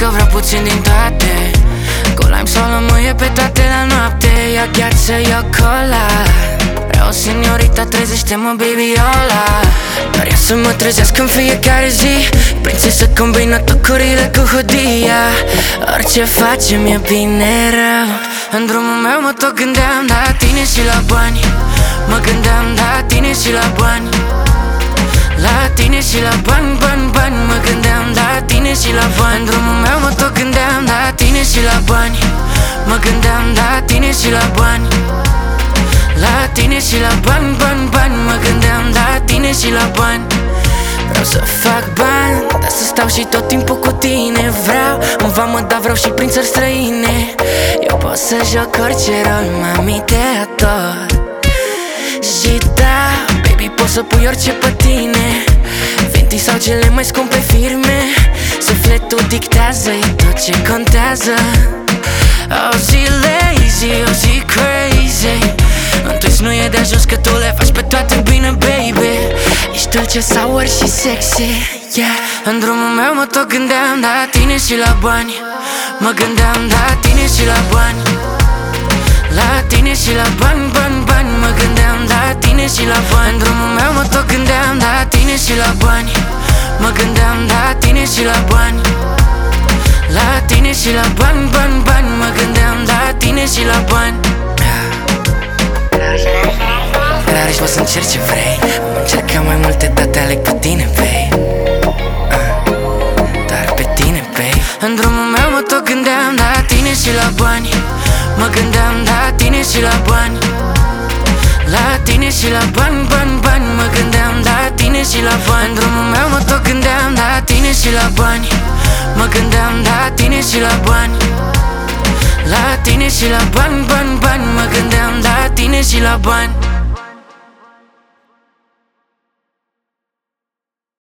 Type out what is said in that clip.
că vreau puțin din toate. Cu lime sau lămâie pe toate la noapte. Ia gheață, ia cola. Vreau seniorita, trezește-mă, babyola. Doar ea să mă trezesc în fiecare zi. Prințesă combină tocurile cu hodia. Orice facem e bine rău. În drumul meu mă tot gândeam la tine și la bani. Mă gândeam la tine și la bani. La tine și la bani, bani, bani. Mă gândeam la tine și la bani. În drumul meu mă tot gândeam la tine și la bani. Mă gândeam la tine și la bani. La tine și la bani, bani, bani. Mă gândeam la tine și la bani. Vreau să fac bani, dar să stau și tot timpul cu tine. Vreau în vamă, dar vreau și prin țări străine. Eu pot să joc orice rol, mami, te ador. Și da, baby, poți să pui orice pe tine. Fenty sau cele mai scumpe firme. Sufletul dictează, e tot ce contează. O zi lazy, o zi crazy. Un twist nu e de ajuns că tu le faci pe toate bine, baby. Ești dulce, sour și sexy, yeah. În drumul meu mă tot gândeam la tine și la bani. Mă gândeam la tine și la bani. La tine și la bani, bani, bani. Mă gândeam la tine și la bani. În drumul meu mă tot gândeam la tine și la bani. Mă gândeam la tine și la bani. La tine și la bani, bani, bani. Mă gândeam la tine și la bani. Dar și poți să încerci ce vrei. Am încercat mai multe, date, aleg pe tine, babe. Dar pe tine, babe. În drumul meu mă tot gândeam la tine și la bani. Mă gândeam la tine și la bani. La tine și la bani, bani, bani. Mă gândeam la tine și la bani. În drumul meu mă tot gândeam la tine și la bani. Mă gândeam la tine și la bani. La tine și la bani, bani, bani. Mă gândeam la tine și la bani.